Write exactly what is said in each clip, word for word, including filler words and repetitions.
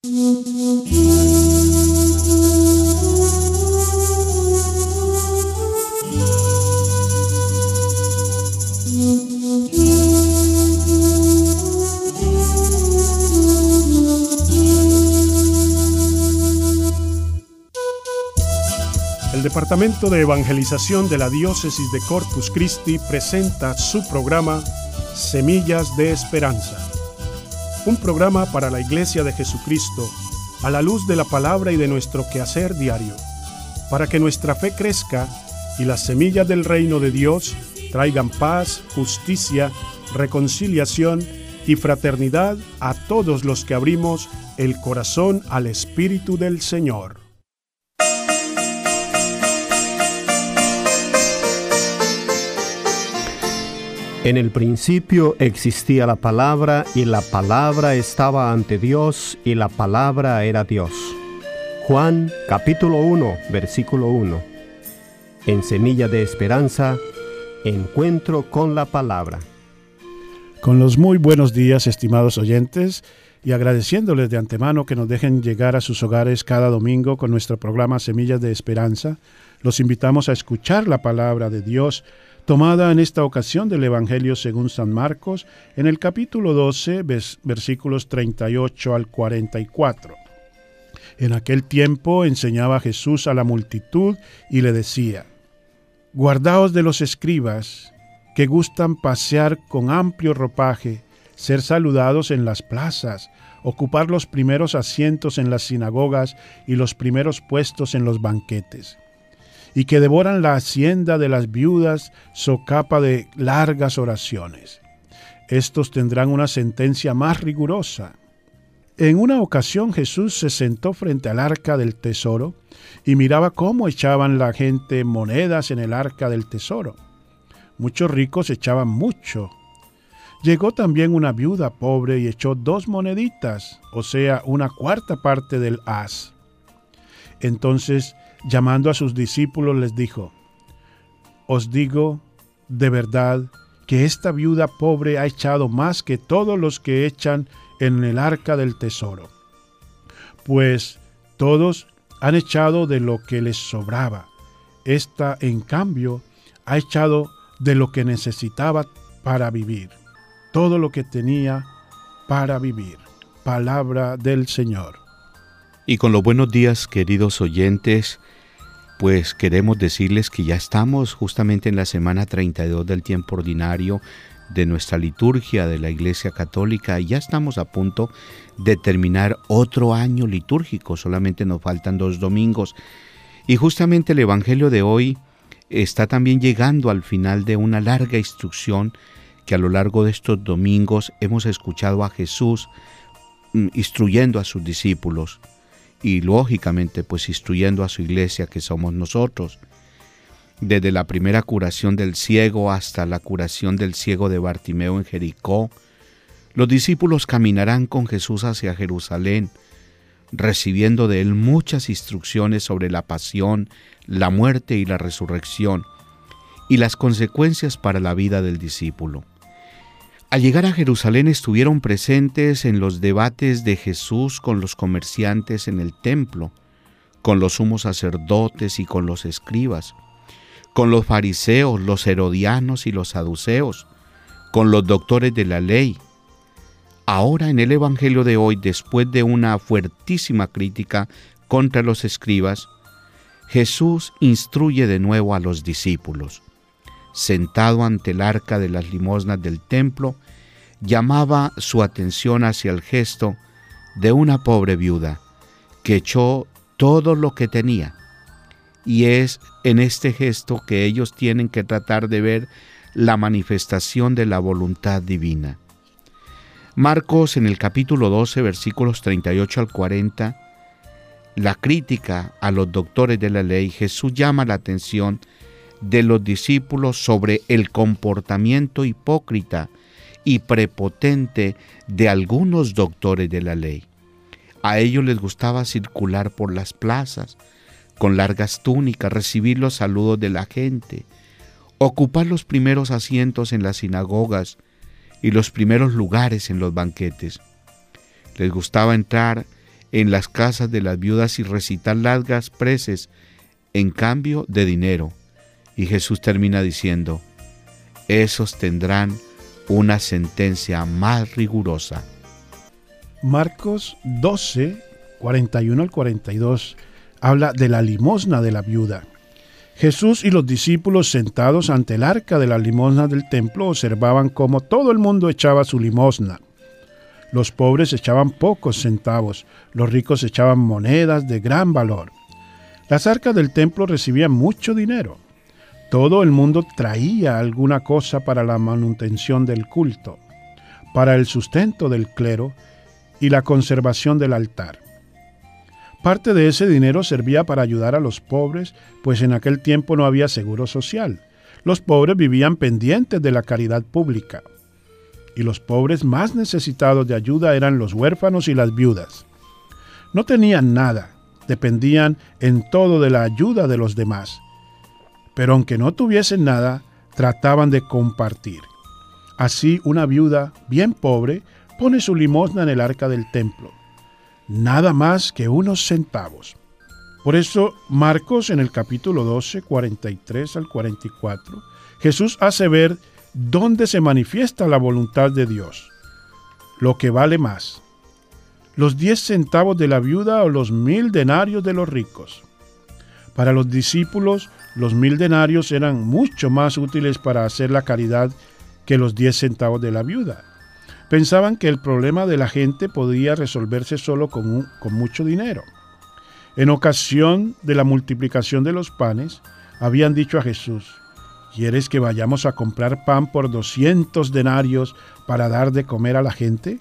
El Departamento de Evangelización de la Diócesis de Corpus Christi presenta su programa Semillas de Esperanza, un programa para la Iglesia de Jesucristo a la luz de la palabra y de nuestro quehacer diario, para que nuestra fe crezca y las semillas del reino de Dios traigan paz, justicia, reconciliación y fraternidad a todos los que abrimos el corazón al Espíritu del Señor. En el principio existía la palabra, y la palabra estaba ante Dios, y la palabra era Dios. Juan capítulo uno, versículo uno. En Semilla de Esperanza, encuentro con la palabra. Con los muy buenos días, estimados oyentes, y agradeciéndoles de antemano que nos dejen llegar a sus hogares cada domingo con nuestro programa Semillas de Esperanza, los invitamos a escuchar la palabra de Dios, tomada en esta ocasión del Evangelio según San Marcos, en el capítulo doce, versículos treinta y ocho al cuarenta y cuatro. En aquel tiempo enseñaba Jesús a la multitud y le decía: «Guardaos de los escribas, que gustan pasear con amplio ropaje, ser saludados en las plazas, ocupar los primeros asientos en las sinagogas y los primeros puestos en los banquetes, y que devoran la hacienda de las viudas socapa de largas oraciones. Estos tendrán una sentencia más rigurosa». En una ocasión Jesús se sentó frente al arca del tesoro y miraba cómo echaban la gente monedas en el arca del tesoro. Muchos ricos echaban mucho. Llegó también una viuda pobre y echó dos moneditas, o sea, una cuarta parte del haz. Entonces, llamando a sus discípulos, les dijo: «Os digo de verdad que esta viuda pobre ha echado más que todos los que echan en el arca del tesoro, pues todos han echado de lo que les sobraba. Esta, en cambio, ha echado de lo que necesitaba para vivir, todo lo que tenía para vivir». Palabra del Señor. Y con los buenos días, queridos oyentes, pues queremos decirles que ya estamos justamente en la semana treinta y dos del tiempo ordinario de nuestra liturgia de la Iglesia Católica, y ya estamos a punto de terminar otro año litúrgico. Solamente nos faltan dos domingos, y justamente el Evangelio de hoy está también llegando al final de una larga instrucción que a lo largo de estos domingos hemos escuchado a Jesús instruyendo a sus discípulos, y lógicamente pues instruyendo a su iglesia, que somos nosotros. Desde la primera curación del ciego hasta la curación del ciego de Bartimeo en Jericó, los discípulos caminarán con Jesús hacia Jerusalén, recibiendo de él muchas instrucciones sobre la pasión, la muerte y la resurrección, y las consecuencias para la vida del discípulo. Al llegar a Jerusalén estuvieron presentes en los debates de Jesús con los comerciantes en el templo, con los sumos sacerdotes y con los escribas, con los fariseos, los herodianos y los saduceos, con los doctores de la ley. Ahora en el Evangelio de hoy, después de una fuertísima crítica contra los escribas, Jesús instruye de nuevo a los discípulos. Sentado ante el arca de las limosnas del templo, llamaba su atención hacia el gesto de una pobre viuda que echó todo lo que tenía. Y es en este gesto que ellos tienen que tratar de ver la manifestación de la voluntad divina. Marcos, en el capítulo doce, versículos treinta y ocho al cuarenta, la crítica a los doctores de la ley, Jesús llama la atención de los discípulos sobre el comportamiento hipócrita y prepotente de algunos doctores de la ley. A ellos les gustaba circular por las plazas con largas túnicas, recibir los saludos de la gente, ocupar los primeros asientos en las sinagogas y los primeros lugares en los banquetes. Les gustaba entrar en las casas de las viudas y recitar largas preces en cambio de dinero. Y Jesús termina diciendo, esos tendrán una sentencia más rigurosa. Marcos doce, cuarenta y uno al cuarenta y dos, habla de la limosna de la viuda. Jesús y los discípulos sentados ante el arca de la limosna del templo observaban cómo todo el mundo echaba su limosna. Los pobres echaban pocos centavos, los ricos echaban monedas de gran valor. Las arcas del templo recibían mucho dinero. Todo el mundo traía alguna cosa para la manutención del culto, para el sustento del clero y la conservación del altar. Parte de ese dinero servía para ayudar a los pobres, pues en aquel tiempo no había seguro social. Los pobres vivían pendientes de la caridad pública. Y los pobres más necesitados de ayuda eran los huérfanos y las viudas. No tenían nada, dependían en todo de la ayuda de los demás. Pero aunque no tuviesen nada, trataban de compartir. Así una viuda bien pobre pone su limosna en el arca del templo. Nada más que unos centavos. Por eso Marcos en el capítulo doce, cuarenta y tres al cuarenta y cuatro, Jesús hace ver dónde se manifiesta la voluntad de Dios, lo que vale más, los diez centavos de la viuda o los mil denarios de los ricos. Para los discípulos, los mil denarios eran mucho más útiles para hacer la caridad que los diez centavos de la viuda. Pensaban que el problema de la gente podía resolverse solo con, un, con mucho dinero. En ocasión de la multiplicación de los panes, habían dicho a Jesús, ¿quieres que vayamos a comprar pan por doscientos denarios para dar de comer a la gente?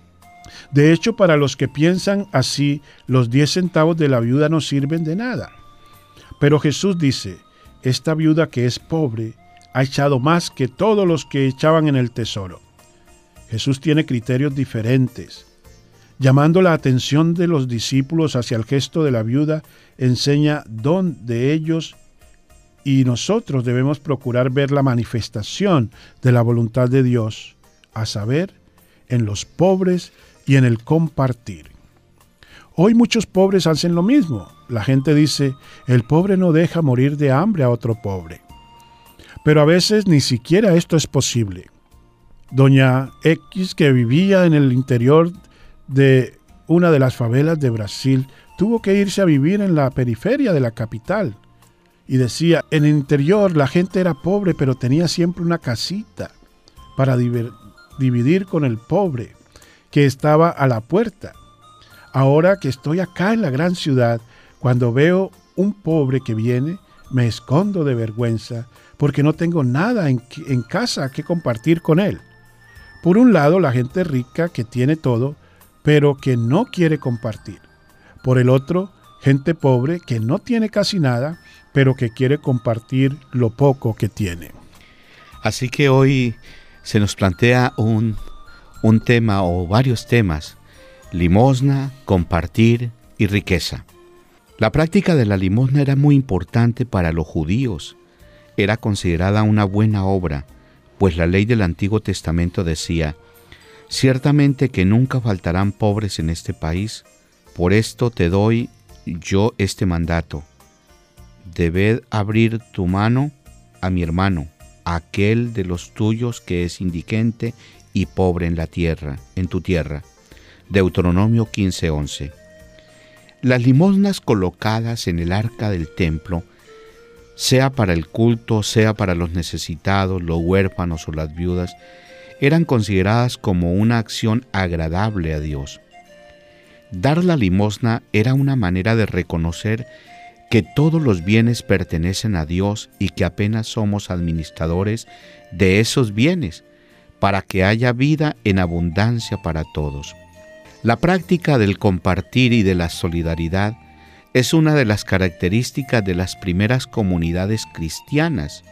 De hecho, para los que piensan así, los diez centavos de la viuda no sirven de nada. Pero Jesús dice, esta viuda que es pobre ha echado más que todos los que echaban en el tesoro. Jesús tiene criterios diferentes. Llamando la atención de los discípulos hacia el gesto de la viuda, enseña dónde ellos y nosotros debemos procurar ver la manifestación de la voluntad de Dios, a saber, en los pobres y en el compartir. Hoy muchos pobres hacen lo mismo. La gente dice, el pobre no deja morir de hambre a otro pobre. Pero a veces ni siquiera esto es posible. Doña X, que vivía en el interior de una de las favelas de Brasil, tuvo que irse a vivir en la periferia de la capital. Y decía, en el interior la gente era pobre, pero tenía siempre una casita para diver- dividir con el pobre, que estaba a la puerta. Ahora que estoy acá en la gran ciudad, cuando veo un pobre que viene, me escondo de vergüenza, porque no tengo nada en, en casa que compartir con él. Por un lado, la gente rica que tiene todo, pero que no quiere compartir. Por el otro, gente pobre que no tiene casi nada, pero que quiere compartir lo poco que tiene. Así que hoy se nos plantea un, un tema o varios temas: limosna, compartir y riqueza. La práctica de la limosna era muy importante para los judíos. Era considerada una buena obra, pues la ley del Antiguo Testamento decía, ciertamente que nunca faltarán pobres en este país, por esto te doy yo este mandato. Debed abrir tu mano a mi hermano, aquel de los tuyos que es indigente y pobre en la tierra, en tu tierra. Deuteronomio quince once. Las limosnas colocadas en el arca del templo, sea para el culto, sea para los necesitados, los huérfanos o las viudas, eran consideradas como una acción agradable a Dios. Dar la limosna era una manera de reconocer que todos los bienes pertenecen a Dios y que apenas somos administradores de esos bienes, para que haya vida en abundancia para todos. La práctica del compartir y de la solidaridad es una de las características de las primeras comunidades cristianas.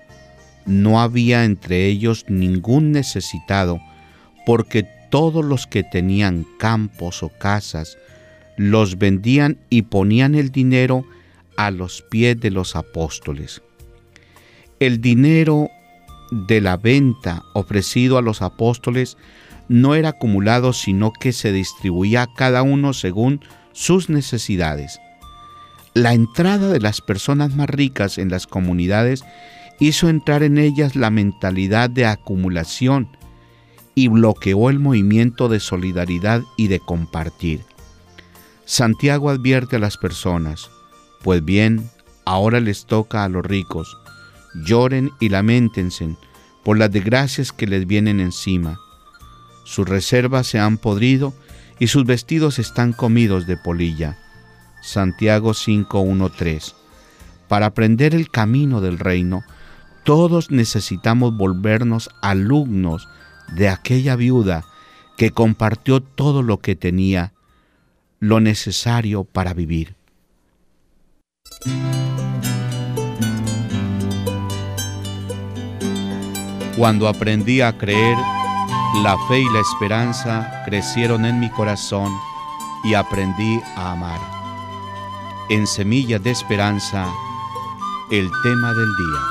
No había entre ellos ningún necesitado, porque todos los que tenían campos o casas los vendían y ponían el dinero a los pies de los apóstoles. El dinero de la venta ofrecido a los apóstoles no era acumulado, sino que se distribuía a cada uno según sus necesidades. La entrada de las personas más ricas en las comunidades hizo entrar en ellas la mentalidad de acumulación y bloqueó el movimiento de solidaridad y de compartir. Santiago advierte a las personas: pues bien, ahora les toca a los ricos, lloren y lamentense por las desgracias que les vienen encima. Sus reservas se han podrido y sus vestidos están comidos de polilla. Santiago cinco, uno, tres. Para aprender el camino del reino, todos necesitamos volvernos alumnos de aquella viuda que compartió todo lo que tenía, lo necesario para vivir. Cuando aprendí a creer, la fe y la esperanza crecieron en mi corazón y aprendí a amar. En Semillas de Esperanza, el tema del día.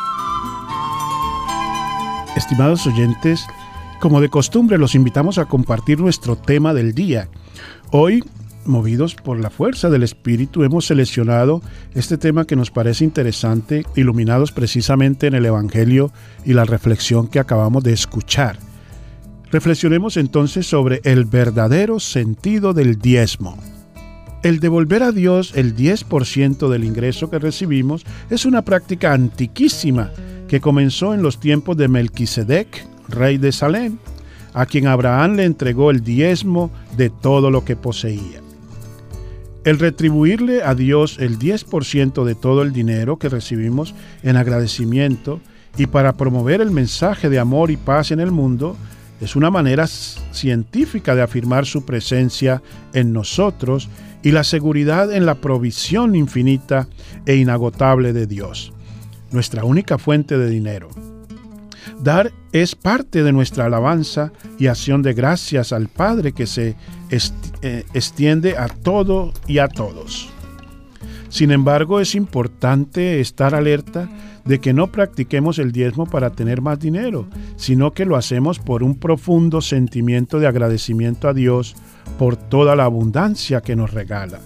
Estimados oyentes, como de costumbre los invitamos a compartir nuestro tema del día. Hoy, movidos por la fuerza del Espíritu, hemos seleccionado este tema que nos parece interesante, iluminados precisamente en el Evangelio y la reflexión que acabamos de escuchar. Reflexionemos entonces sobre el verdadero sentido del diezmo. El devolver a Dios el diez por ciento del ingreso que recibimos es una práctica antiquísima que comenzó en los tiempos de Melquisedec, rey de Salem, a quien Abraham le entregó el diezmo de todo lo que poseía. El retribuirle a Dios el diez por ciento de todo el dinero que recibimos en agradecimiento y para promover el mensaje de amor y paz en el mundo es una manera científica de afirmar su presencia en nosotros y la seguridad en la provisión infinita e inagotable de Dios, nuestra única fuente de dinero. Dar es parte de nuestra alabanza y acción de gracias al Padre que se extiende a todo y a todos. Sin embargo, es importante estar alerta de que no practiquemos el diezmo para tener más dinero, sino que lo hacemos por un profundo sentimiento de agradecimiento a Dios por toda la abundancia que nos regala.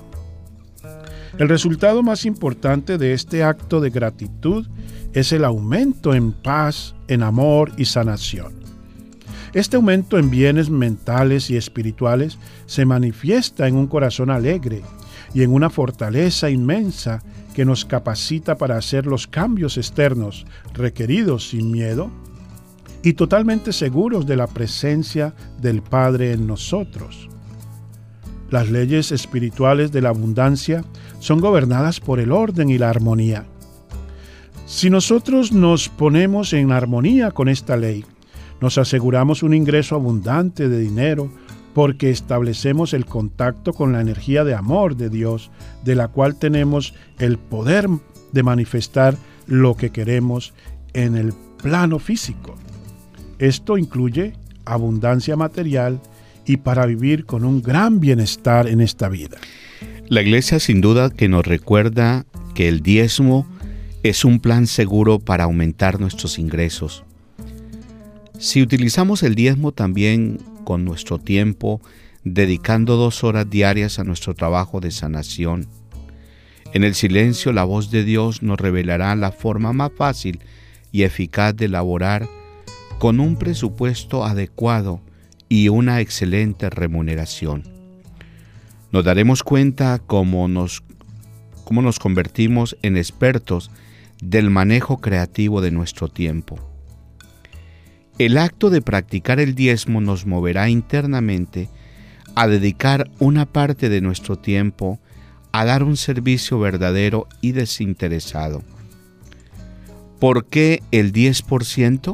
El resultado más importante de este acto de gratitud es el aumento en paz, en amor y sanación. Este aumento en bienes mentales y espirituales se manifiesta en un corazón alegre y en una fortaleza inmensa que nos capacita para hacer los cambios externos requeridos sin miedo y totalmente seguros de la presencia del Padre en nosotros. Las leyes espirituales de la abundancia son gobernadas por el orden y la armonía. Si nosotros nos ponemos en armonía con esta ley, nos aseguramos un ingreso abundante de dinero porque establecemos el contacto con la energía de amor de Dios, de la cual tenemos el poder de manifestar lo que queremos en el plano físico. Esto incluye abundancia material y para vivir con un gran bienestar en esta vida. La Iglesia sin duda que nos recuerda que el diezmo es un plan seguro para aumentar nuestros ingresos. Si utilizamos el diezmo también con nuestro tiempo, dedicando dos horas diarias a nuestro trabajo de sanación, en el silencio la voz de Dios nos revelará la forma más fácil y eficaz de laborar con un presupuesto adecuado y una excelente remuneración. Nos daremos cuenta cómo nos, cómo nos convertimos en expertos del manejo creativo de nuestro tiempo. El acto de practicar el diezmo nos moverá internamente a dedicar una parte de nuestro tiempo a dar un servicio verdadero y desinteresado. ¿Por qué el diez por ciento?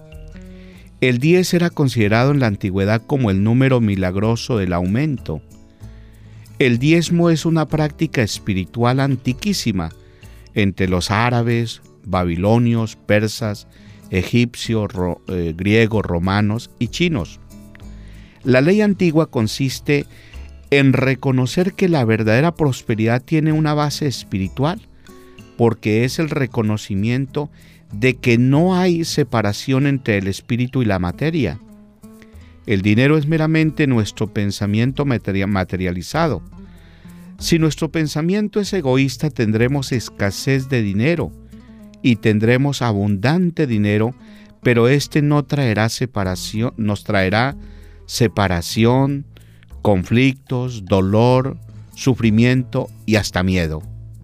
El diez era considerado en la antigüedad como el número milagroso del aumento. El diezmo es una práctica espiritual antiquísima entre los árabes, babilonios, persas, egipcios, ro, eh, griegos, romanos y chinos. La ley antigua consiste en reconocer que la verdadera prosperidad tiene una base espiritual, porque es el reconocimiento de que no hay separación entre el espíritu y la materia, El dinero es meramente nuestro pensamiento materializado. Si nuestro pensamiento es egoísta, tendremos escasez de dinero y tendremos abundante dinero, pero este no traerá separación, nos traerá separación, conflictos, dolor, sufrimiento y hasta miedo.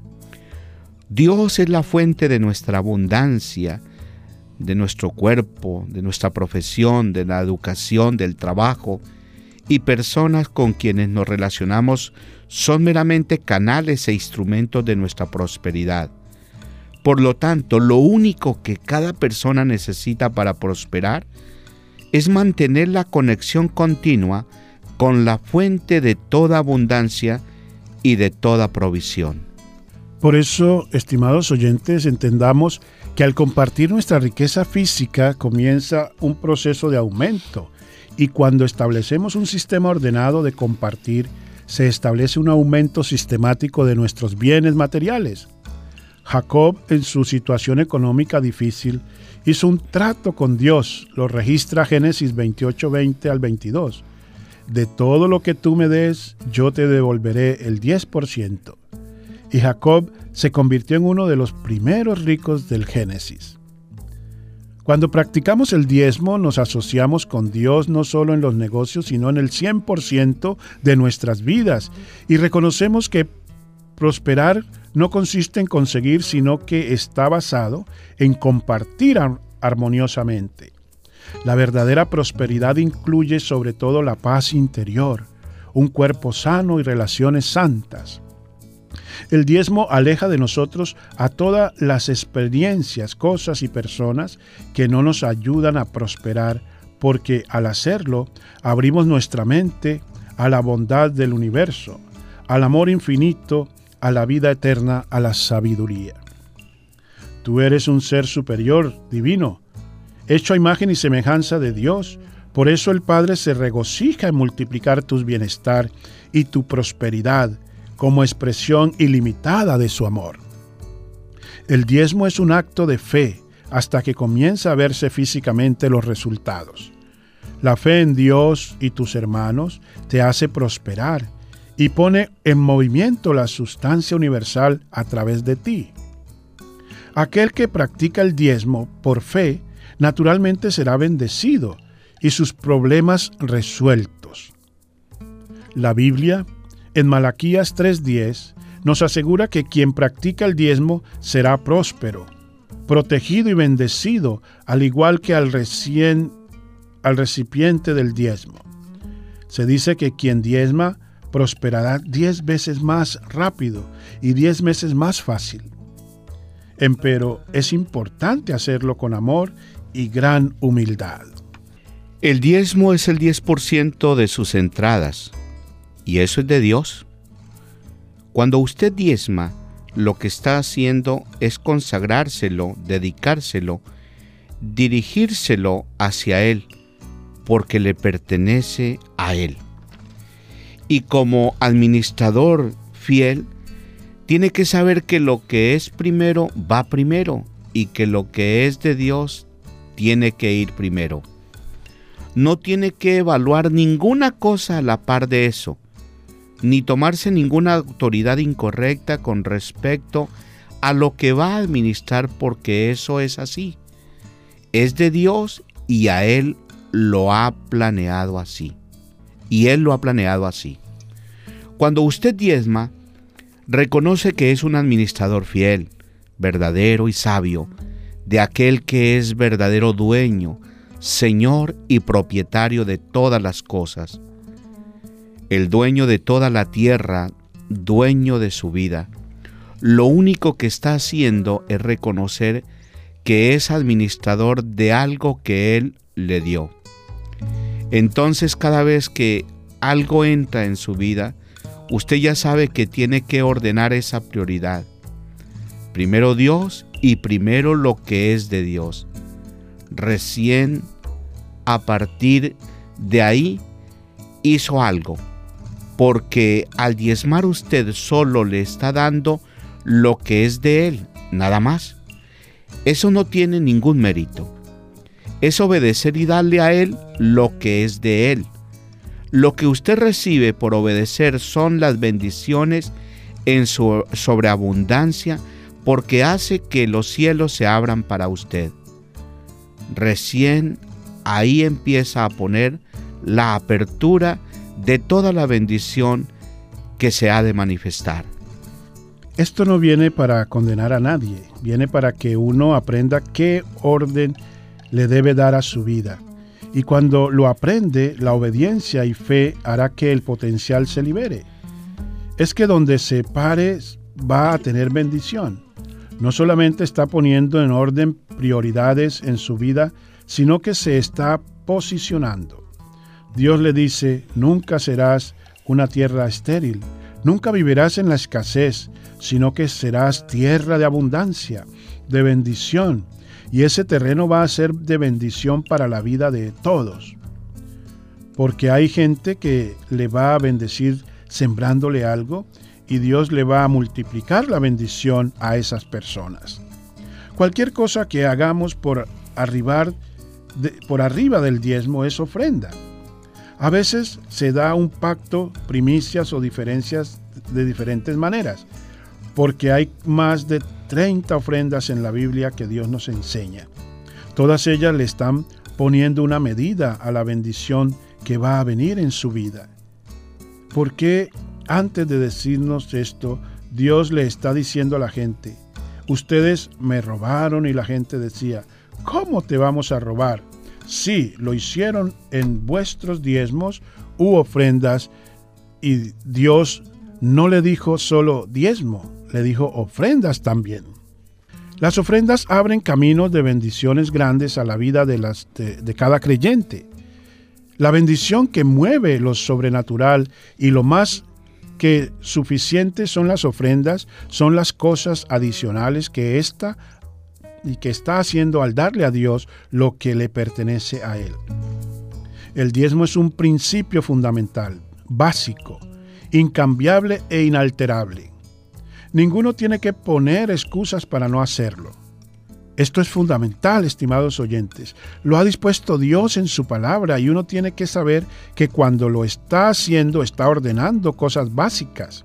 Dios es la fuente de nuestra abundancia, de nuestro cuerpo, de nuestra profesión, de la educación, del trabajo, y personas con quienes nos relacionamos son meramente canales e instrumentos de nuestra prosperidad. Por lo tanto, lo único que cada persona necesita para prosperar es mantener la conexión continua con la fuente de toda abundancia y de toda provisión. Por eso, estimados oyentes, entendamos que al compartir nuestra riqueza física comienza un proceso de aumento, y cuando establecemos un sistema ordenado de compartir, se establece un aumento sistemático de nuestros bienes materiales. Jacob, en su situación económica difícil, hizo un trato con Dios, lo registra Génesis veintiocho, veinte al veintidós. De todo lo que tú me des, yo te devolveré el diez por ciento. Y Jacob se convirtió en uno de los primeros ricos del Génesis. Cuando practicamos el diezmo, nos asociamos con Dios no solo en los negocios, sino en el cien por ciento de nuestras vidas, y reconocemos que prosperar no consiste en conseguir, sino que está basado en compartir armoniosamente. La verdadera prosperidad incluye sobre todo la paz interior, un cuerpo sano y relaciones santas. El diezmo aleja de nosotros a todas las experiencias, cosas y personas que no nos ayudan a prosperar, porque al hacerlo abrimos nuestra mente a la bondad del universo, al amor infinito, a la vida eterna, a la sabiduría. Tú eres un ser superior, divino, hecho a imagen y semejanza de Dios. Por eso el Padre se regocija en multiplicar tu bienestar y tu prosperidad como expresión ilimitada de su amor. El diezmo es un acto de fe hasta que comienza a verse físicamente los resultados. La fe en Dios y tus hermanos te hace prosperar y pone en movimiento la sustancia universal a través de ti. Aquel que practica el diezmo por fe, naturalmente será bendecido y sus problemas resueltos. La Biblia, en Malaquías tres diez, nos asegura que quien practica el diezmo será próspero, protegido y bendecido, al igual que al, recién, al recipiente del diezmo. Se dice que quien diezma prosperará diez veces más rápido y diez veces más fácil. Empero es importante hacerlo con amor y gran humildad. El diezmo es el diez por ciento de sus entradas, y eso es de Dios. Cuando usted diezma, lo que está haciendo es consagrárselo, dedicárselo, dirigírselo hacia Él, porque le pertenece a Él. Y como administrador fiel, tiene que saber que lo que es primero va primero, y que lo que es de Dios tiene que ir primero. No tiene que evaluar ninguna cosa a la par de eso, ni tomarse ninguna autoridad incorrecta con respecto a lo que va a administrar, porque eso es así. Es de Dios y a Él lo ha planeado así. Y Él lo ha planeado así. Cuando usted diezma, reconoce que es un administrador fiel, verdadero y sabio, de aquel que es verdadero dueño, Señor y propietario de todas las cosas. El dueño de toda la tierra, dueño de su vida. Lo único que está haciendo es reconocer que es administrador de algo que Él le dio. Entonces, cada vez que algo entra en su vida, usted ya sabe que tiene que ordenar esa prioridad. Primero Dios y primero lo que es de Dios. Recién a partir de ahí hizo algo, porque al diezmar usted solo le está dando lo que es de Él, nada más. Eso no tiene ningún mérito. es obedecer y darle a Él lo que es de Él. Lo que usted recibe por obedecer son las bendiciones en su sobreabundancia, porque hace que los cielos se abran para usted. Recién ahí empieza a poner la apertura de toda la bendición que se ha de manifestar. Esto no viene para condenar a nadie, viene para que uno aprenda qué orden le debe dar a su vida. Y cuando lo aprende, la obediencia y fe hará que el potencial se libere. Es que donde se pare va a tener bendición. No solamente está poniendo en orden prioridades en su vida, sino que se está posicionando. Dios le dice: nunca serás una tierra estéril, nunca vivirás en la escasez, sino que serás tierra de abundancia, de bendición, y ese terreno va a ser de bendición para la vida de todos. Porque hay gente que le va a bendecir sembrándole algo, y Dios le va a multiplicar la bendición a esas personas. Cualquier cosa que hagamos por, arribar de, por arriba del diezmo es ofrenda. A veces se da un pacto, primicias o diferencias de diferentes maneras, porque hay más de treinta ofrendas en la Biblia que Dios nos enseña. Todas ellas le están poniendo una medida a la bendición que va a venir en su vida. ¿Por qué antes de decirnos esto, Dios le está diciendo a la gente: ustedes me robaron? Y la gente decía: ¿cómo te vamos a robar? Sí, lo hicieron en vuestros diezmos u ofrendas. Y Dios no le dijo solo diezmo, le dijo ofrendas también. Las ofrendas abren caminos de bendiciones grandes a la vida de, las, de, de cada creyente. La bendición que mueve lo sobrenatural y lo más que suficiente son las ofrendas, son las cosas adicionales que ésta y que está haciendo al darle a Dios lo que le pertenece a Él. El diezmo es un principio fundamental, básico, incambiable e inalterable. Ninguno tiene que poner excusas para no hacerlo. Esto es fundamental, estimados oyentes. Lo ha dispuesto Dios en su palabra y uno tiene que saber que cuando lo está haciendo, está ordenando cosas básicas.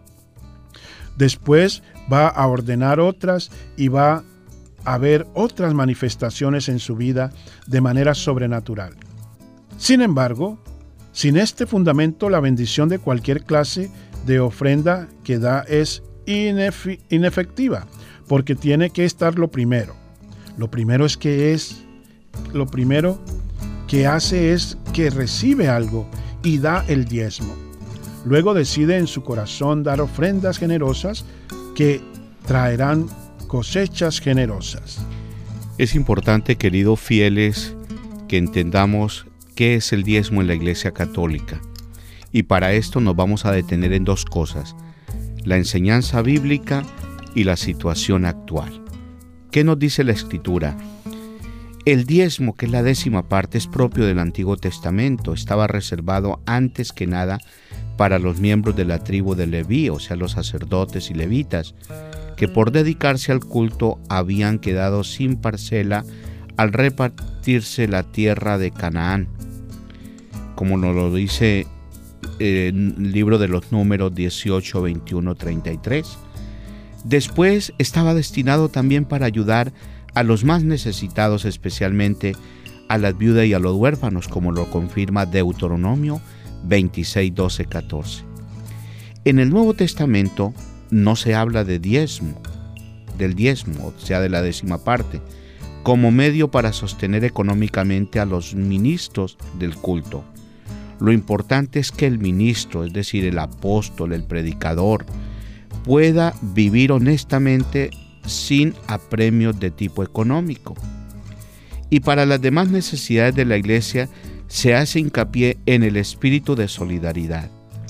Después va a ordenar otras y va a haber otras manifestaciones en su vida de manera sobrenatural. Sin embargo, sin este fundamento, la bendición de cualquier clase de ofrenda que da es inefi- inefectiva, porque tiene que estar lo primero. Lo primero es que es, lo primero que hace es que recibe algo y da el diezmo. Luego decide en su corazón dar ofrendas generosas que traerán cosechas generosas. Es importante, queridos fieles, que entendamos qué es el diezmo en la Iglesia Católica. Y para esto nos vamos a detener en dos cosas: la enseñanza bíblica y la situación actual. ¿Qué nos dice la Escritura? El diezmo, que es la décima parte, es propio del Antiguo Testamento. Estaba reservado antes que nada para los miembros de la tribu de Leví, o sea, los sacerdotes y levitas, que por dedicarse al culto habían quedado sin parcela al repartirse la tierra de Canaán, como nos lo dice el libro de los Números dieciocho, veintiuno, treinta y tres. Después estaba destinado también para ayudar a los más necesitados, especialmente a las viudas y a los huérfanos, como lo confirma Deuteronomio veintiséis, doce, catorce. En el Nuevo Testamento no se habla de diezmo, del diezmo, o sea, de la décima parte, como medio para sostener económicamente a los ministros del culto. Lo importante es que el ministro, es decir, el apóstol, el predicador, pueda vivir honestamente sin apremios de tipo económico. Y para las demás necesidades de la iglesia se hace hincapié en el espíritu de solidaridad.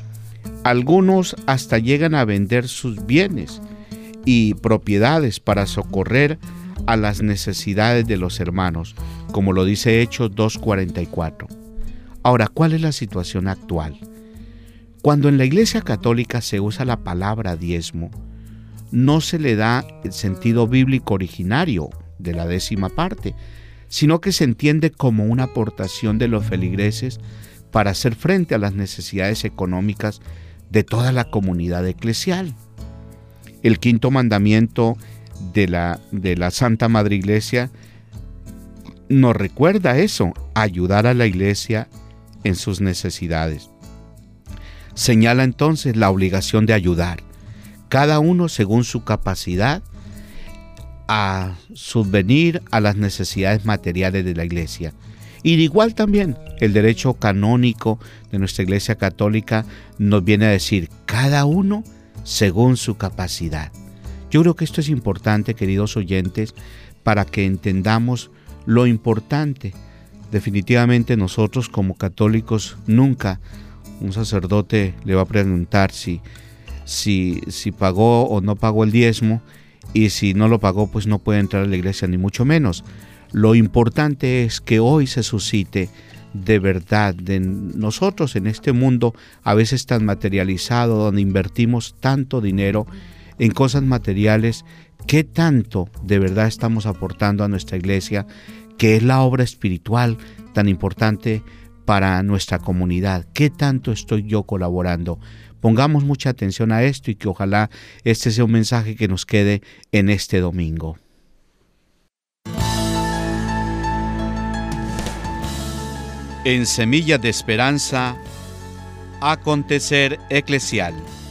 Algunos hasta llegan a vender sus bienes y propiedades para socorrer a las necesidades de los hermanos, como lo dice Hechos dos cuarenta y cuatro. Ahora, ¿cuál es la situación actual? Cuando en la Iglesia Católica se usa la palabra diezmo, no se le da el sentido bíblico originario de la décima parte, sino que se entiende como una aportación de los feligreses para hacer frente a las necesidades económicas de toda la comunidad eclesial. El quinto mandamiento de la, de la Santa Madre Iglesia nos recuerda eso, ayudar a la Iglesia en sus necesidades. Señala entonces la obligación de ayudar, cada uno según su capacidad, a subvenir a las necesidades materiales de la Iglesia. Y de igual también el derecho canónico de nuestra Iglesia Católica nos viene a decir, cada uno según su capacidad. Yo creo que esto es importante, queridos oyentes, para que entendamos lo importante. Definitivamente nosotros como católicos nunca un sacerdote le va a preguntar si, si, si pagó o no pagó el diezmo, y si no lo pagó pues no puede entrar a la iglesia, ni mucho menos. Lo importante es que hoy se suscite de verdad de nosotros en este mundo a veces tan materializado, donde invertimos tanto dinero en cosas materiales, qué tanto de verdad estamos aportando a nuestra iglesia, que es la obra espiritual tan importante para nuestra comunidad. ¿Qué tanto estoy yo colaborando? Pongamos mucha atención a esto y que ojalá este sea un mensaje que nos quede en este domingo. En Semillas de Esperanza, acontecer eclesial,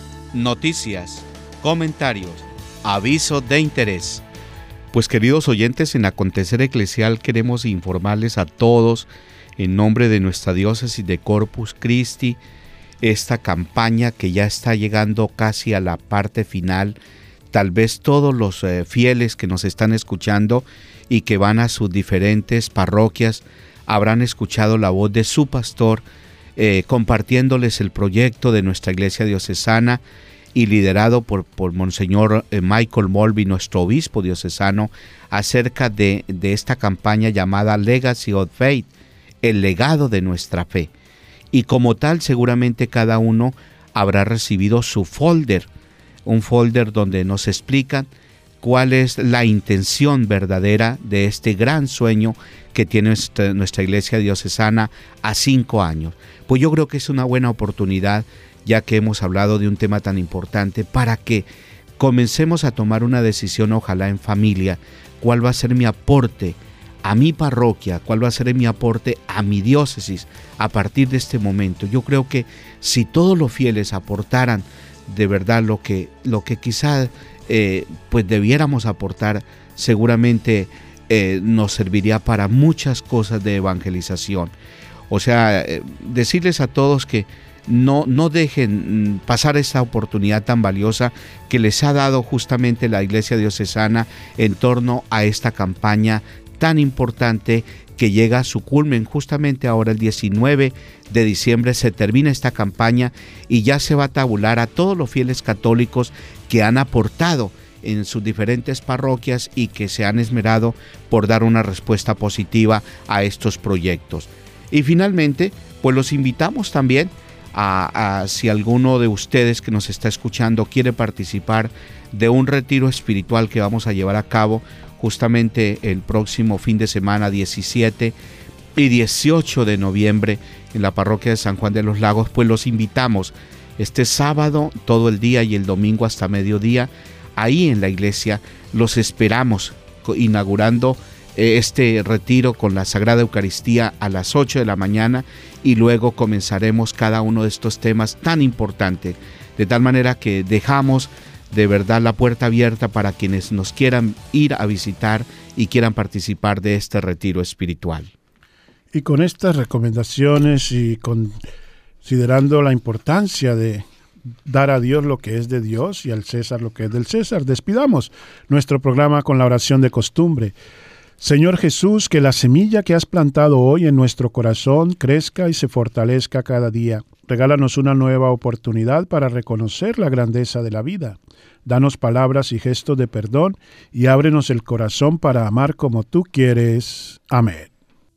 noticias, comentarios, avisos de interés. Pues queridos oyentes, en Acontecer Eclesial queremos informarles a todos, en nombre de nuestra diócesis de Corpus Christi, esta campaña que ya está llegando casi a la parte final. Tal vez todos los eh, fieles que nos están escuchando y que van a sus diferentes parroquias habrán escuchado la voz de su pastor eh, compartiéndoles el proyecto de nuestra iglesia diocesana y liderado por, por Monseñor eh, Michael Mulvey, nuestro obispo diocesano, acerca de, de esta campaña llamada Legacy of Faith, el legado de nuestra fe. Y como tal, seguramente cada uno habrá recibido su folder, un folder donde nos explican cuál es la intención verdadera de este gran sueño que tiene nuestra, nuestra iglesia diocesana a cinco años. Pues yo creo que es una buena oportunidad, ya que hemos hablado de un tema tan importante, para que comencemos a tomar una decisión, ojalá en familia, cuál va a ser mi aporte a mi parroquia, cuál va a ser mi aporte a mi diócesis a partir de este momento. Yo creo que si todos los fieles aportaran de verdad lo que, lo que quizá eh, pues debiéramos aportar, seguramente eh, nos serviría para muchas cosas de evangelización. O sea, eh, decirles a todos que no, no dejen pasar esta oportunidad tan valiosa que les ha dado justamente la Iglesia Diocesana en torno a esta campaña tan importante que llega a su culmen justamente ahora el diecinueve de diciembre. Se termina esta campaña y ya se va a tabular a todos los fieles católicos que han aportado en sus diferentes parroquias y que se han esmerado por dar una respuesta positiva a estos proyectos. Y finalmente, pues los invitamos también a, a si alguno de ustedes que nos está escuchando quiere participar de un retiro espiritual que vamos a llevar a cabo justamente el próximo fin de semana diecisiete y dieciocho de noviembre en la parroquia de San Juan de los Lagos, pues los invitamos este sábado todo el día y el domingo hasta mediodía. Ahí en la iglesia los esperamos, inaugurando este retiro con la Sagrada Eucaristía a las ocho de la mañana, y luego comenzaremos cada uno de estos temas tan importantes, de tal manera que dejamos de verdad la puerta abierta para quienes nos quieran ir a visitar y quieran participar de este retiro espiritual. Y con estas recomendaciones y considerando la importancia de dar a Dios lo que es de Dios y al César lo que es del César, despidamos nuestro programa con la oración de costumbre. Señor Jesús, que la semilla que has plantado hoy en nuestro corazón crezca y se fortalezca cada día. Regálanos una nueva oportunidad para reconocer la grandeza de la vida. Danos palabras y gestos de perdón y ábrenos el corazón para amar como tú quieres. Amén.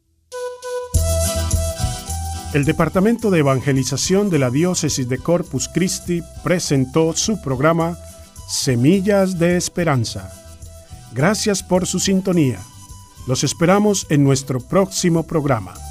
El Departamento de Evangelización de la Diócesis de Corpus Christi presentó su programa Semillas de Esperanza. Gracias por su sintonía. Los esperamos en nuestro próximo programa.